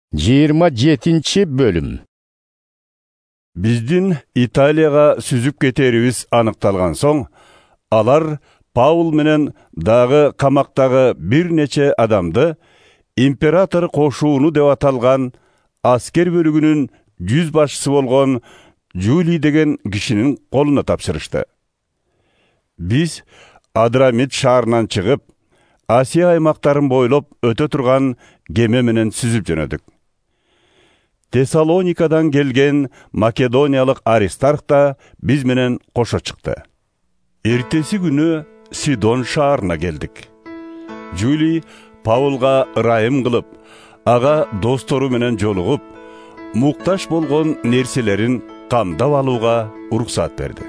27 бөлүм. Биздин Италияга сүзүп кетерибиз аныкталган соң, алар Паул менен дагы камактагы бир нече адамды император кошууну деп аталган аскер бөлүгүнүн 100 башчысы болгон Жулий деген кишинин колуна тапшырышты. Биз Адрамит шаарынан чыгып, Асия аймактарын бойлоп өтө турган кеме менен сүзүп жөнөдүк. Тессалоникадан келген македониялык Аристарх да биз менен кошо чыкты. Эртеси күнү Сидон шаарына келдик. Жулий Паулга ырайым кылып, ага достору менен жолугуп, мукташ болгон нерселерин камдап алууга уруксат берди.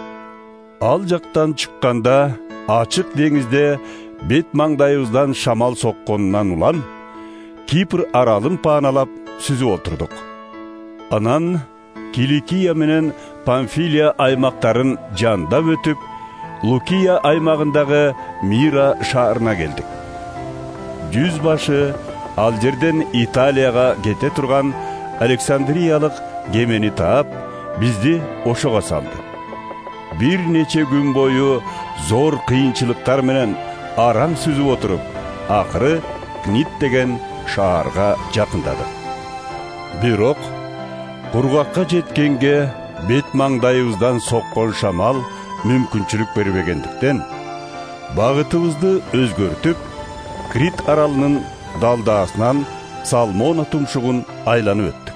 Ал жактан чыкканда ачык деңизде бет маңдайыбыздан шамал сокконунан улам Кипр аралын пааналап сүзүп отурдук. Анан Киликия менен Памфилия аймактарын жандап өтүп, Лукия аймагындагы Мира шаарына келдик. 100 башы ал жерден Италияга кете турган Александриялык кемени таап, бизди ошого салды. Бир нече күн бою зор кыйынчылыктар менен араң сүзүп отуруп, акыры Книт деген шаарга жакындадык. Бирок кургакка жеткенге бет маңдайыбыздан соккон шамал мүмкүнчүлүк бербегендиктен, багытыбызды өзгөртүп, Крит аралынын далдаасынан Салмона тумшугун айланып өттүк.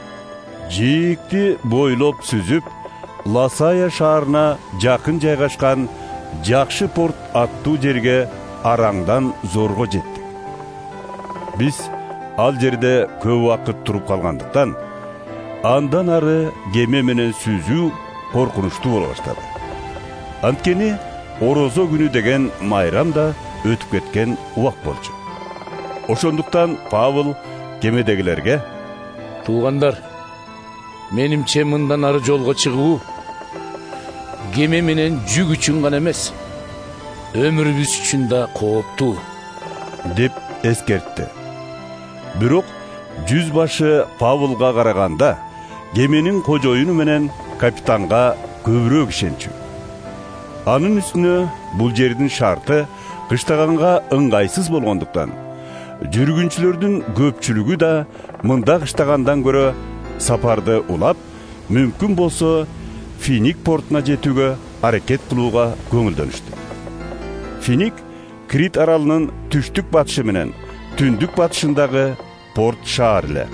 Жийикти бойлоп сүзүп, Ласая шаарына жакын жайгашкан Жакшы порт аттуу жерге араңдан зорго жеттик. Биз ал жерде көп убакыт туруп калгандыктан, андан ары кеме менен сүзүү коркунучтуу боло баштады. Анткени Орозо күнү деген майрам да өтүп кеткен убак болчу. Ошондуктан Павыл кемедегилерге: "Туугандар, менимче мындан ары жолго чыгуу кеме менен жүк үчүн гана эмес, өмүрүбүз үчүн да кооптуу" деп эскертти. Бирок 100 башы Павылга караганда кеменин кожоюну менен капитанга көбүрөөк ишенчү. Анын үстүнө бул жердин шарты кыштаганга ыңгайсыз болгондуктан, жүргүнчүлөрдүн көпчүлүгү да мында кыштагандан көрө сапарды улап, мүмкүн болсо Финик портуна жетүүгө аракет кылууга көңүлдөнүштү. Финик Крит аралынын түштүк батышы менен түндүк батышындагы порт шаар эле.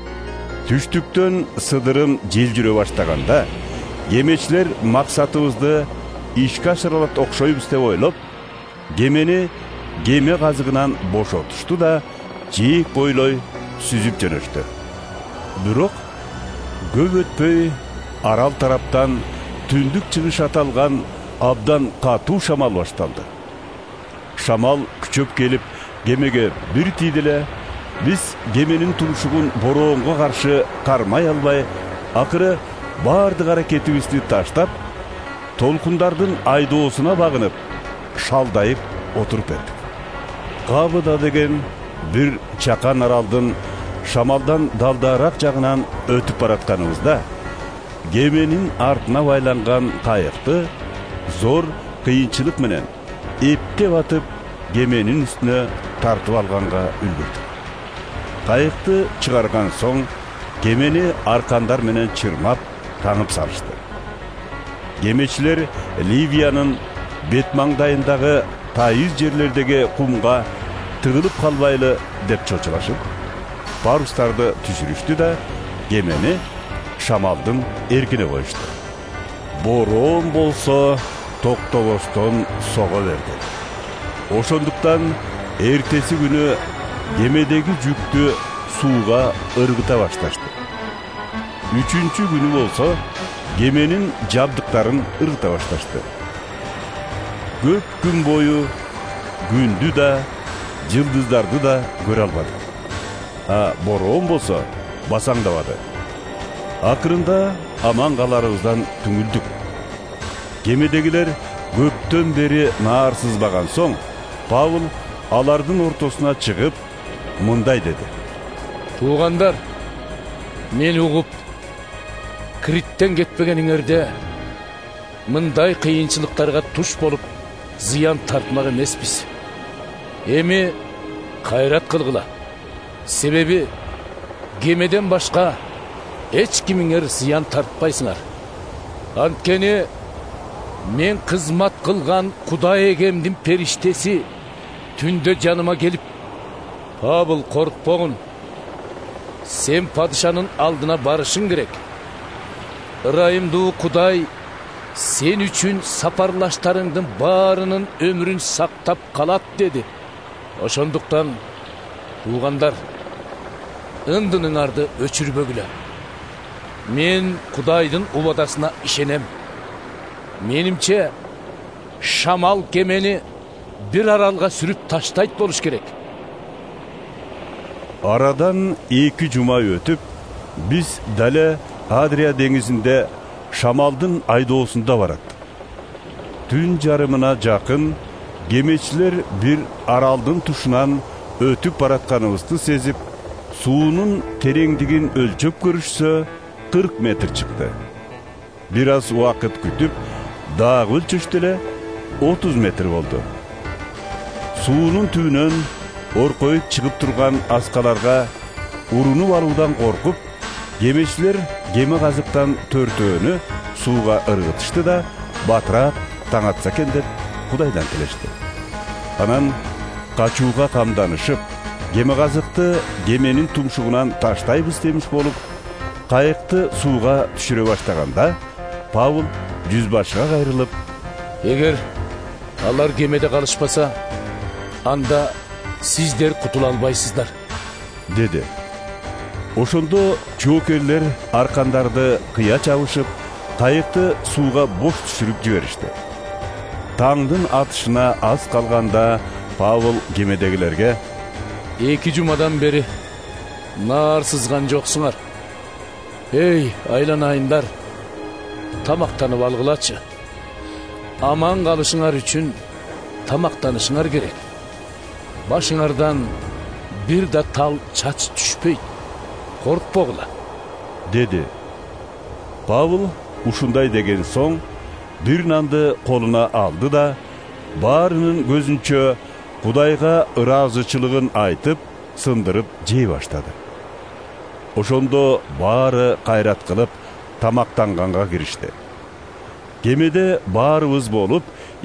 Түштүктөн сыдырым жел жүрө баштаганда, кемечилер максатыбызды ишке ашыралат окшойбуз деп ойлоп, кемени кеме казыгынан бошотушту да жээк бойлой сүзүп жөнөштү. Бирок көп өтпөй арал тараптан түндүк чыгыш аталган абдан катуу шамал башталды. Шамал күчөп келип кемеге бир тийди эле, биз кеменин тумшугун бороонго каршы кармай албай, акыры баардык аракетибизди таштап, толкундардын айдоосуна багынып, шалдайып отуруп бердик. Кабыда деген бир чакан аралдын шамалдан далдаараак жагынан өтүп баратканыбызда, кеменин артына байланган кайыкты зор кыйынчылык менен эптеп атып, кеменин үстүнө тартып алганга үлгүрдүк. Кайыкты чыгарган соң, кемени аркандар менен чырмап, таңып салышты. Кемечилер Ливиянын бет маңдайындагы тайыз жерлердеги кумга тыгылып калбайлы деп чочулашып, парустарды түшүрүштү да кемени шамалдын эркине коюшту. Бороон болсо токтобостон сого берди. Ошондуктан эртеси күнү кемедеги жүктү сууга ыргыта башташты. 3-чү күнү болсо кеменин жабдыктарын ыргыта башташты. Көп күн бою күндү да, жылдыздарды да көрө албадык. Бороон болсо басаңдабады. Акырында аман каларыбыздан түңүлдүк. Кемедегилер көптөн бери наар сызбаган соң, Павыл алардын ортосуна чыгып, мындай деди: Туугандар, мени угуп Криттен кетпегениңерде мындай кыйынчылыктарга туш болуп зыян тартмак эмеспиз. Эми кайрат кылгыла. Себеби кемеден башка эч кимиңер зыян тартпайсыңар. Анткени мен кызмат кылган Кудай эгемдин периштеси түндө жаныма келип, Павыл, коркпогун, сен падышанын алдына барышың керек. Ырайымдуу Кудай сен үчүн сапарлаштарыңдын баарынын өмүрүн сактап калат деди. Ошондуктан, туугандар, ындыныңарды өчүрбөгүлө. Мен Кудайдын убадасына ишенем. Менимче, шамал кемени бир аралга сүрүп таштайт болуш керек. Арадан 2 жума өтүп, биз дале Адрия деңизинде шамалдын айдоосунда барат. Түн жарымына жакын кемечилер бир аралдын тушунан өтүп баратканыбызды сезип, суунун тереңдигин өлчөп көрүшсө 40 метр чыкты. Бир аз убакыт күтүп, дагы өлчөштү эле 30 метр болду. Суунун түбүнөн оркоюп чыгып турган аскаларга урунуп алуудан коркуп, кемечилер кеме казыктан төртөөнү сууга ыргытышты да, батырап таң атса экен деп Кудайдан тилешти. Анан качууга камданышып, кеме казыкты кеменин тумшугунан таштайбыз демиш болуп, кайыкты сууга түшүрө баштаганда, Павыл жүзбашыга кайрылып: эгер алар кемеде калышпаса, анда сиздер кутула албайсыздар, деди. Ошондо жоокерлер аркандарды кыя чабышып, кайыкты сууга бош түшүрүп жиберишти. Таңдын атышына аз калганда Павыл кемедегилерге: 2 жумадан бери наар сызган жоксуңар. Эй, айланайындар, тамактанып алгылачы. Аман калышыңар үчүн тамактанышыңар керек. Башыңардан бир да тал чач түшпөйт. Коркпогула, деди. Павыл ушундай деген соң бир нанды колуна алды да, баарынын көзүнчө Кудайга ыраазычылыгын айтып, сындырып жей баштады. Ошондо баары кайрат кылып тамактанганга киришти. Кемеде баарыбыз болуп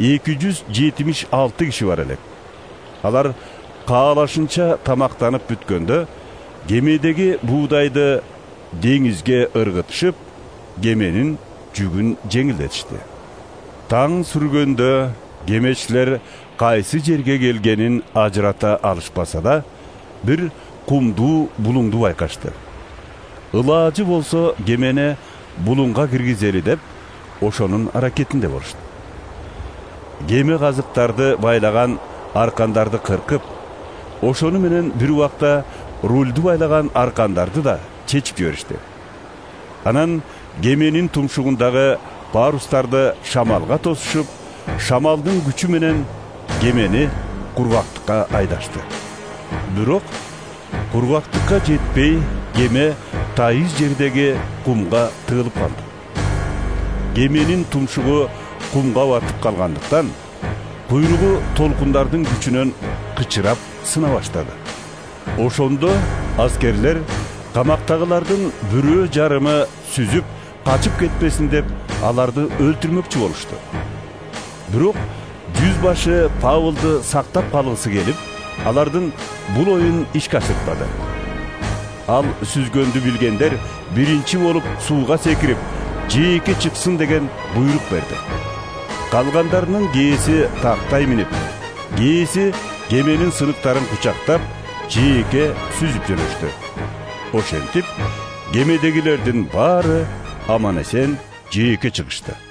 276 киши бар элек. Алар каалашынча тамактанып бүткөндө, кемедеги буудайды деңизге ыргытышып, кеменин жүгүн жеңилдетишти. Таң сүргөндө кемечилер кайсы жерге келгенин ажырата алышпаса да, бир кумдуу булуңду байкашты. Ылаажы болсо кемени булуңга киргизели деп, ошонун аракетинде болушту. Кеме казыктарды байлаган аркандарды кыркып, ошону менен бир убакта рульду байлаган аркандарды да чечип жиберишти. Анан кеменин тумшугундагы парустарды шамалга тосушуп, шамалдын күчү менен кемени кургактыкка айдашты. Бирок кургактыкка жетпей, кеме тайыз жердеги кумга тыгылып калды. Кеменин тумшугу кумга батып калгандыктан, куйругу толкундардын күчүнөн кычырап сына баштады. Ошондо аскерлер камактагылардын бирөө жарымы сүзүп качып кетпесин деп аларды өлтүрмөкчү болушту. Бирок жүзбашы Павылды сактап калгысы келип, алардын бул оюн ишке ашыртпады. Ал сүзгөндү билгендер биринчи болуп сууга секирип, жээкке чыксын деген буйрук берди. Калгандарынын кээси тактай минип, кээси кеменин сыныктарын кучактап, жээкке сүзүп жөнөштү. Ошентип, кемедегилердин баары аман эсен жээкке чыгышты.